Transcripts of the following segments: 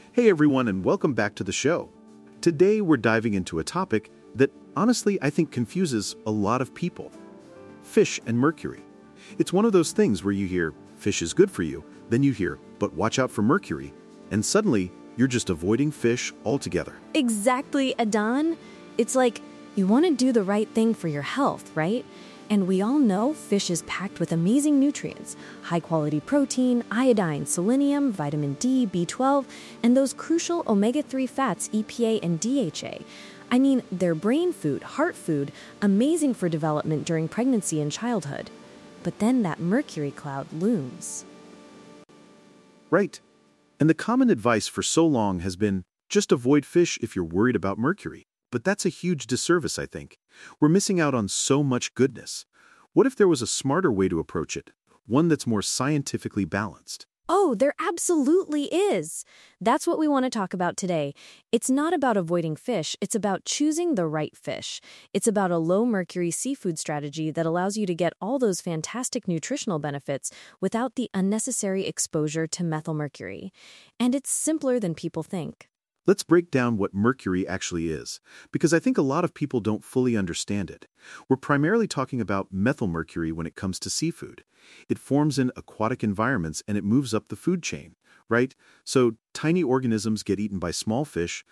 Hey everyone, and welcome back to the show. Today we're diving into a topic that honestly I think confuses a lot of people. Fish and mercury. It's one of those things where you hear, fish is good for you, then you hear, but watch out for mercury, and suddenly you're just avoiding fish altogether. Exactly, Adon. It's like you want to do the right thing for your health, right? And we all know fish is packed with amazing nutrients, high-quality protein, iodine, selenium, vitamin D, B12, and those crucial omega-3 fats, EPA and DHA. I mean, they're brain food, heart food, amazing for development during pregnancy and childhood. But then that mercury cloud looms. Right. And the common advice for so long has been, just avoid fish if you're worried about mercury. But that's a huge disservice, I think. We're missing out on so much goodness. What if there was a smarter way to approach it? One that's more scientifically balanced? Oh, there absolutely is. That's what we want to talk about today. It's not about avoiding fish, it's about choosing the right fish. It's about a low-mercury seafood strategy that allows you to get all those fantastic nutritional benefits without the unnecessary exposure to methylmercury. And it's simpler than people think. Let's break down what mercury actually is, because I think a lot of people don't fully understand it. We're primarily talking about methylmercury when it comes to seafood. It forms in aquatic environments and it moves up the food chain, right? So tiny organisms get eaten by small fish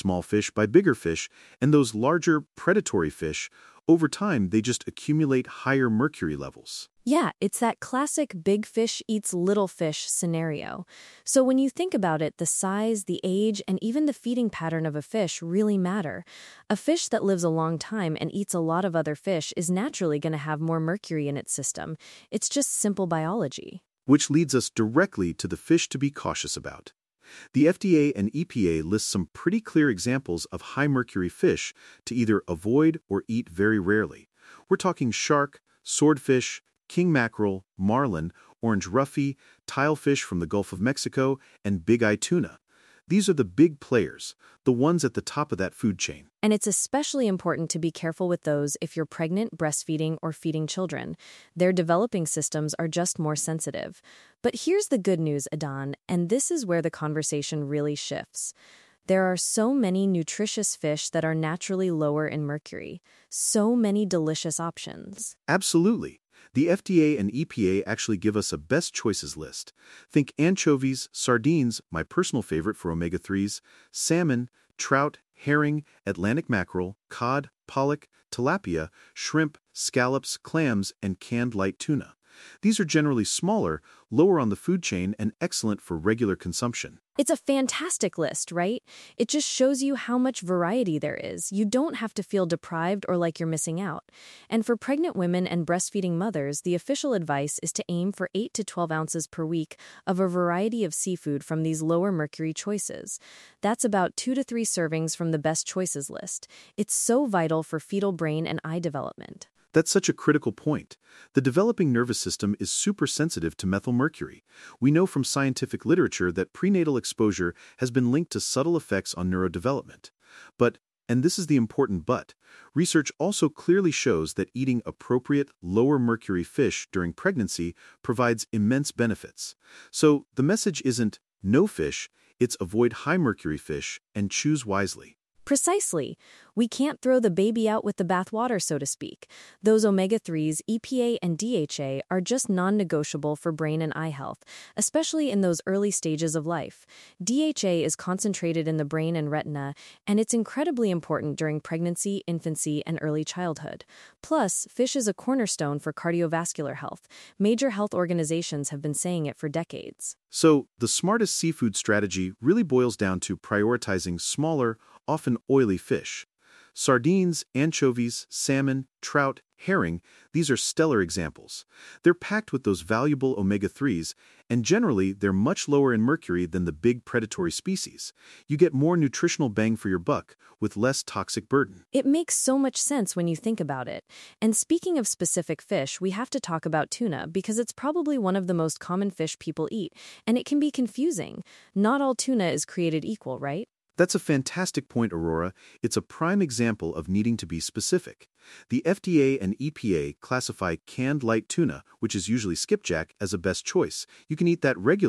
by bigger fish, and those larger predatory fish, over time they just accumulate higher mercury levels. Yeah, it's that classic big fish eats little fish scenario. So when you think about it, the size, the age, and even the feeding pattern of a fish really matter. A fish that lives a long time and eats a lot of other fish is naturally going to have more mercury in its system. It's just simple biology. Which leads us directly to the fish to be cautious about. The FDA and EPA list some pretty clear examples of high mercury fish to either avoid or eat very rarely. We're talking shark, swordfish, king mackerel, marlin, orange roughy, tilefish from the Gulf of Mexico, and big-eye tuna. These are the big players, the ones at the top of that food chain. And it's especially important to be careful with those if you're pregnant, breastfeeding, or feeding children. Their developing systems are just more sensitive. But here's the good news, Adon, and this is where the conversation really shifts. There are so many nutritious fish that are naturally lower in mercury. So many delicious options. Absolutely. The FDA and EPA actually give us a best choices list. Think anchovies, sardines, my personal favorite for omega-3s, salmon, trout, herring, Atlantic mackerel, cod, pollock, tilapia, shrimp, scallops, clams, and canned light tuna. These are generally smaller, lower on the food chain, and excellent for regular consumption. It's a fantastic list, right? It just shows you how much variety there is. You don't have to feel deprived or like you're missing out. And for pregnant women and breastfeeding mothers, the official advice is to aim for 8 to 12 ounces per week of a variety of seafood from these lower mercury choices. That's about 2 to 3 servings from the best choices list. It's so vital for fetal brain and eye development. That's such a critical point. The developing nervous system is super sensitive to methylmercury. We know from scientific literature that prenatal exposure has been linked to subtle effects on neurodevelopment. But, and this is the important but, research also clearly shows that eating appropriate, lower mercury fish during pregnancy provides immense benefits. So the message isn't no fish, it's avoid high mercury fish and choose wisely. Precisely. We can't throw the baby out with the bathwater, so to speak. Those omega-3s, EPA, and DHA are just non-negotiable for brain and eye health, especially in those early stages of life. DHA is concentrated in the brain and retina, and it's incredibly important during pregnancy, infancy, and early childhood. Plus, fish is a cornerstone for cardiovascular health. Major health organizations have been saying it for decades. So, the smartest seafood strategy really boils down to prioritizing smaller, often oily fish. Sardines, anchovies, salmon, trout, herring, these are stellar examples. They're packed with those valuable omega-3s, and generally they're much lower in mercury than the big predatory species. You get more nutritional bang for your buck with less toxic burden. It makes so much sense when you think about it. And speaking of specific fish, we have to talk about tuna because it's probably one of the most common fish people eat, and it can be confusing. Not all tuna is created equal, right? That's a fantastic point, Aurora. It's a prime example of needing to be specific. The FDA and EPA classify canned light tuna, which is usually skipjack, as a best choice. You can eat that regularly.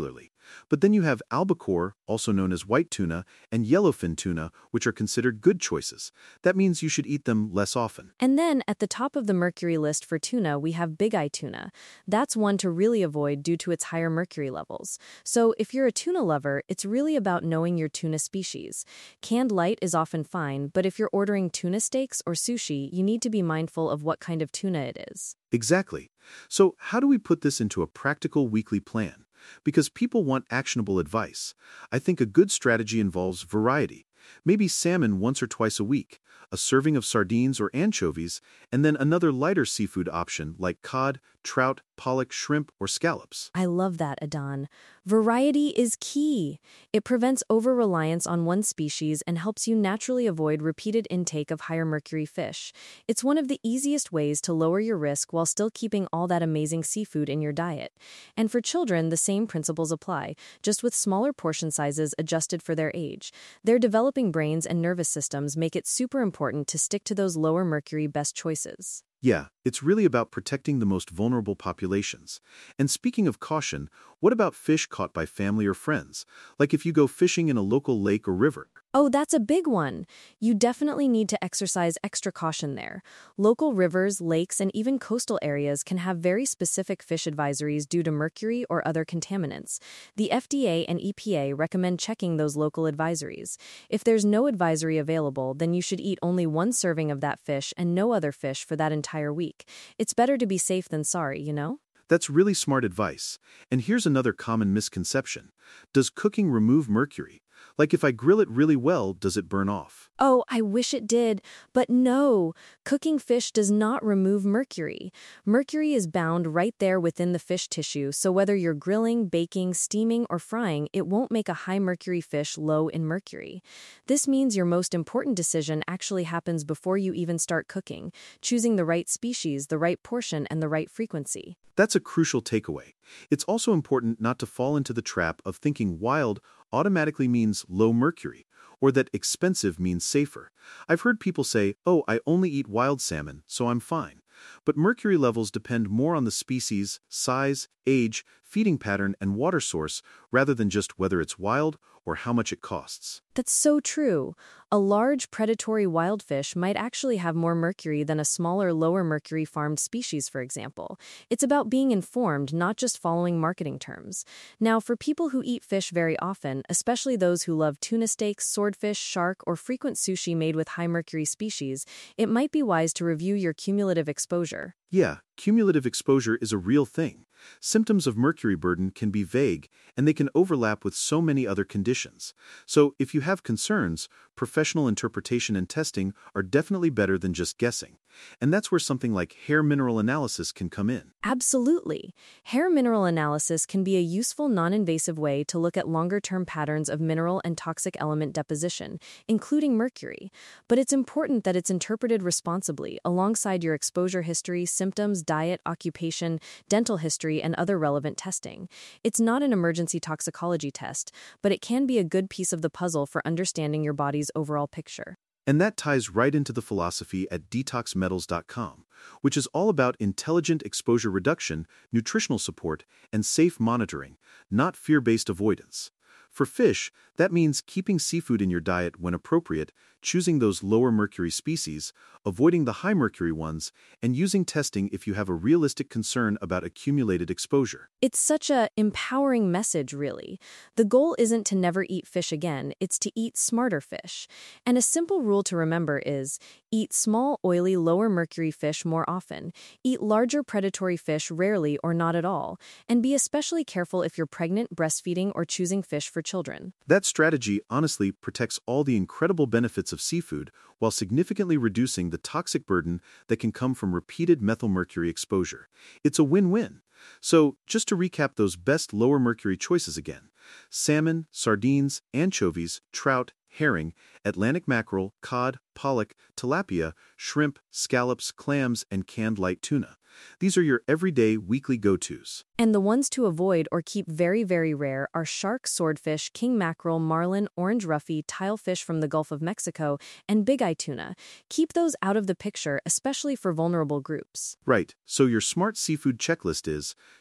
But then you have albacore, also known as white tuna, and yellowfin tuna, which are considered good choices. That means you should eat them less often. And then at the top of the mercury list for tuna, we have big eye tuna. That's one to really avoid due to its higher mercury levels. So if you're a tuna lover, it's really about knowing your tuna species. Canned light is often fine, but if you're ordering tuna steaks or sushi, you need to be mindful of what kind of tuna it is. Exactly. So how do we put this into a practical weekly plan? Because people want actionable advice. I think a good strategy involves variety. Maybe salmon once or twice a week, a serving of sardines or anchovies, and then another lighter seafood option like cod, trout, pollock, shrimp, or scallops. I love that, Adon. Variety is key. It prevents over-reliance on one species and helps you naturally avoid repeated intake of higher mercury fish. It's one of the easiest ways to lower your risk while still keeping all that amazing seafood in your diet. And for children, the same principles apply, just with smaller portion sizes adjusted for their age. Their developing brains and nervous systems make it super important to stick to those lower mercury best choices. Yeah, it's really about protecting the most vulnerable populations. And speaking of caution, what about fish caught by family or friends? Like if you go fishing in a local lake or river. Oh, that's a big one. You definitely need to exercise extra caution there. Local rivers, lakes, and even coastal areas can have very specific fish advisories due to mercury or other contaminants. The FDA and EPA recommend checking those local advisories. If there's no advisory available, then you should eat only one serving of that fish and no other fish for that entire week. It's better to be safe than sorry, you know? That's really smart advice. And here's another common misconception. Does cooking remove mercury? Like if I grill it really well, does it burn off? Oh, I wish it did. But no, cooking fish does not remove mercury. Mercury is bound right there within the fish tissue, so whether you're grilling, baking, steaming, or frying, it won't make a high mercury fish low in mercury. This means your most important decision actually happens before you even start cooking, choosing the right species, the right portion, and the right frequency. That's a crucial takeaway. It's also important not to fall into the trap of thinking wild automatically means low mercury, or that expensive means safer. I've heard people say, oh, I only eat wild salmon, so I'm fine. But mercury levels depend more on the species, size, age, feeding pattern, and water source, rather than just whether it's wild or how much it costs. That's so true. A large predatory wild fish might actually have more mercury than a smaller, lower mercury farmed species, for example. It's about being informed, not just following marketing terms. Now, for people who eat fish very often, especially those who love tuna steaks, swordfish, shark, or frequent sushi made with high mercury species, it might be wise to review your cumulative exposure. Yeah, cumulative exposure is a real thing. Symptoms of mercury burden can be vague, and they can overlap with so many other conditions. So, if you have concerns, professional interpretation and testing are definitely better than just guessing. And that's where something like hair mineral analysis can come in. Absolutely. Hair mineral analysis can be a useful non-invasive way to look at longer-term patterns of mineral and toxic element deposition, including mercury. But it's important that it's interpreted responsibly alongside your exposure history, symptoms, diet, occupation, dental history, and other relevant testing. It's not an emergency toxicology test, but it can be a good piece of the puzzle for understanding your body's overall picture. And that ties right into the philosophy at detoxmetals.com, which is all about intelligent exposure reduction, nutritional support, and safe monitoring, not fear-based avoidance. For fish, that means keeping seafood in your diet when appropriate, choosing those lower mercury species, avoiding the high mercury ones, and using testing if you have a realistic concern about accumulated exposure. It's such an empowering message, really. The goal isn't to never eat fish again, it's to eat smarter fish. And a simple rule to remember is, eat small, oily, lower mercury fish more often, eat larger predatory fish rarely or not at all, and be especially careful if you're pregnant, breastfeeding, or choosing fish for children. That strategy honestly protects all the incredible benefits of seafood while significantly reducing the toxic burden that can come from repeated methylmercury exposure. It's a win-win. So, just to recap those best lower mercury choices again: salmon, sardines, anchovies, trout, herring, Atlantic mackerel, cod, pollock, tilapia, shrimp, scallops, clams, and canned light tuna. These are your everyday, weekly go-tos. And the ones to avoid or keep very, very rare are shark, swordfish, king mackerel, marlin, orange roughy, tilefish from the Gulf of Mexico, and big eye tuna. Keep those out of the picture, especially for vulnerable groups. Right, so your smart seafood checklist is: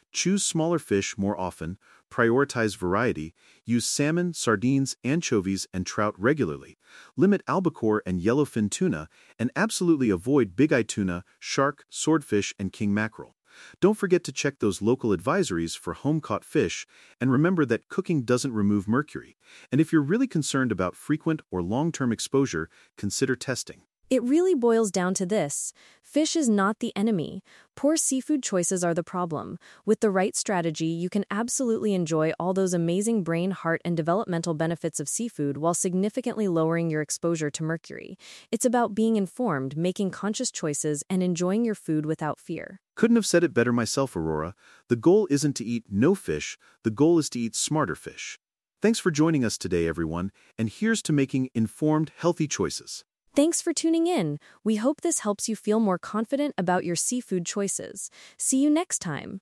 Choose smaller fish more often, prioritize variety, use salmon, sardines, anchovies, and trout regularly, limit albacore and yellowfin tuna, and absolutely avoid big-eye tuna, shark, swordfish, and king mackerel. Don't forget to check those local advisories for home-caught fish, and remember that cooking doesn't remove mercury. And if you're really concerned about frequent or long-term exposure, consider testing. It really boils down to this. Fish is not the enemy. Poor seafood choices are the problem. With the right strategy, you can absolutely enjoy all those amazing brain, heart, and developmental benefits of seafood while significantly lowering your exposure to mercury. It's about being informed, making conscious choices, and enjoying your food without fear. Couldn't have said it better myself, Aurora. The goal isn't to eat no fish, the goal is to eat smarter fish. Thanks for joining us today, everyone, and here's to making informed, healthy choices. Thanks for tuning in. We hope this helps you feel more confident about your seafood choices. See you next time.